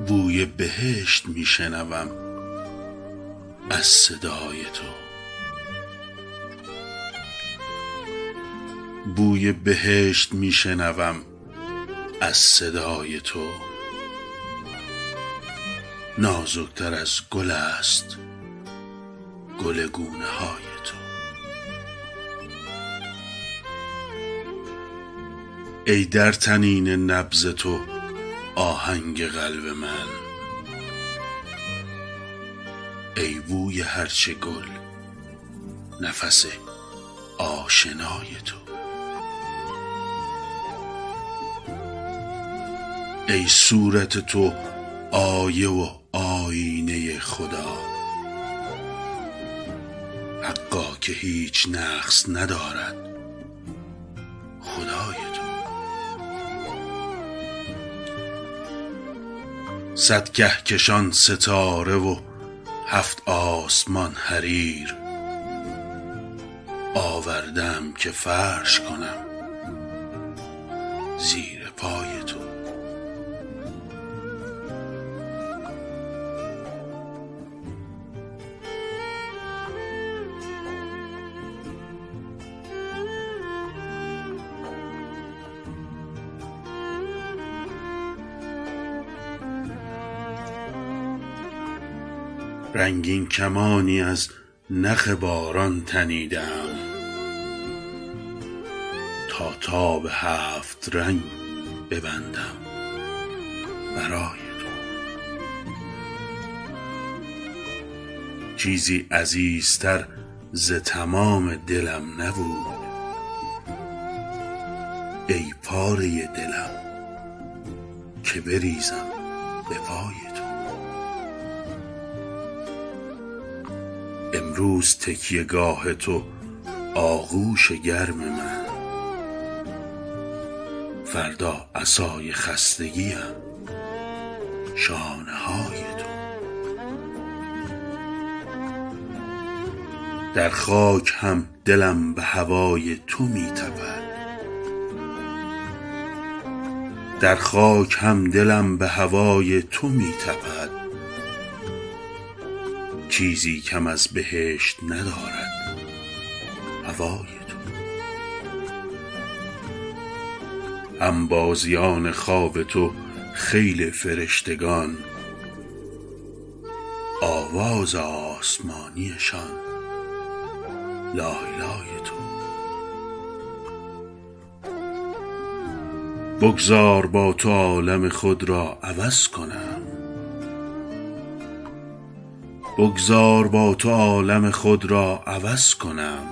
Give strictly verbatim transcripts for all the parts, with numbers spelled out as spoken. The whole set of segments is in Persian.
بوی بهشت میشنوم از صدای تو. بوی بهشت میشنوم از صدای تو. نازکتر از گل است گل گونه های تو. ای در طنین نبض تو آهنگ قلب من، ای بوی هرچه گل نفس آشنای تو. ای صورت تو آیه و آینه خدا، حقا که هیچ نقص ندارد خدای تو. صد کهکشان ستاره و هفت آسمان حریر، آوردم که فرش کنم زیر پای تو. رنگین کمانی از نخ باران تنیدم تا تاب هفت رنگ ببندم برای تو. چیزی عزیزتر ز تمام دلم نبود، ای پاره دلم که بریزم به پای تو. امروز تکیه گاه تو آغوش گرم من، فردا عصای خستگیم شانه های تو. در خاک هم دلم به هوای تو می تپد، در خاک هم دلم به هوای تو می تپد. چیزی کم از بهشت ندارد هوای تو. انبازیان خواب تو خیل فرشتگان، آواز آسمانیشان لای لای تو. بگذار با تو عالم خود را عوض کنم، بگذار با تو عالم خود را عوض کنم.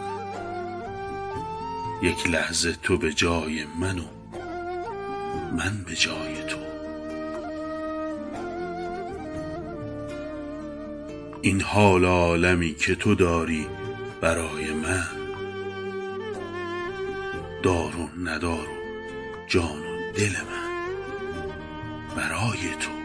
یک لحظه تو به جای من و من به جای تو. این حال عالمی که تو داری برای من، دار و ندار و جان و دل من برای تو.